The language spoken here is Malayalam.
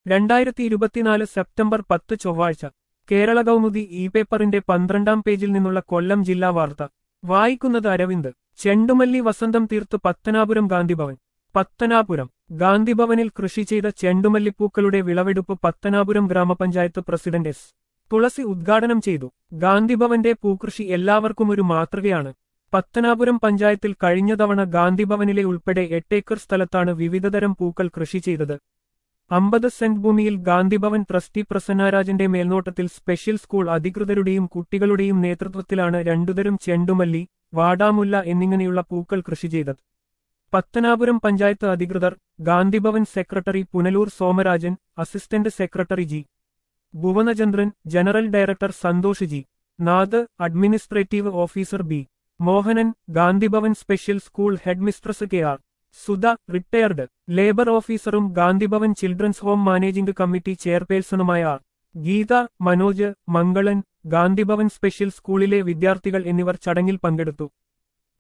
2024 സെപ്റ്റംബർ 10 ചൊവ്വാഴ്ച കേരള കൗമുദി ഇ പേപ്പറിന്റെ 12-ാം പേജിൽ നിന്നുള്ള കൊല്ലം ജില്ലാ വാർത്ത വായിക്കുന്നത് അരവിന്ദ്. ചെണ്ടുമല്ലി വസന്തം തീർത്ത് പത്തനാപുരം ഗാന്ധിഭവൻ. പത്തനാപുരം ഗാന്ധിഭവനിൽ കൃഷി ചെയ്ത ചെണ്ടുമല്ലിപ്പൂക്കളുടെ വിളവെടുപ്പ് പത്തനാപുരം ഗ്രാമപഞ്ചായത്ത് പ്രസിഡന്റ് എസ്. തുളസി ഉദ്ഘാടനം ചെയ്തു. ഗാന്ധിഭവന്റെ പൂക്കൃഷി എല്ലാവർക്കും ഒരു മാതൃകയാണ്. പത്തനാപുരം പഞ്ചായത്തിൽ കഴിഞ്ഞ തവണ ഗാന്ധിഭവനിലെ ഉൾപ്പെടെ 8 ഏക്കർ സ്ഥലത്താണ് വിവിധതരം പൂക്കൾ കൃഷി ചെയ്തത്. 50 സെന്റ് ഭൂമിയിൽ ഗാന്ധിഭവൻ ട്രസ്റ്റി പ്രസന്നരാജന്റെ മേൽനോട്ടത്തിൽ സ്പെഷ്യൽ സ്കൂൾ അധികൃതരുടെയും കുട്ടികളുടെയും നേതൃത്വത്തിലാണ് 2 തരം ചെണ്ടുമല്ലി, വാടാമുല്ല എന്നിങ്ങനെയുള്ള പൂക്കൾ കൃഷി ചെയ്തത്. പത്തനാപുരം പഞ്ചായത്ത് അധികൃതർ, Gandhibhavan secretary Punalur Somarajan, assistant secretary G. Bhuvanachandran, general director Santhosh G. Nath, administrative officer B. Mohanan, Gandhibhavan special school headmistress K R. Sudha, retired labour ഓഫീസറും Gandhibhavan children's home managing committee ചെയർപേഴ്സണുമായ ആർ. ഗീത, മനോജ്, മംഗളൻ, ഗാന്ധിഭവൻ സ്പെഷ്യൽ സ്കൂളിലെ വിദ്യാർത്ഥികൾ എന്നിവർ ചടങ്ങിൽ പങ്കെടുത്തു.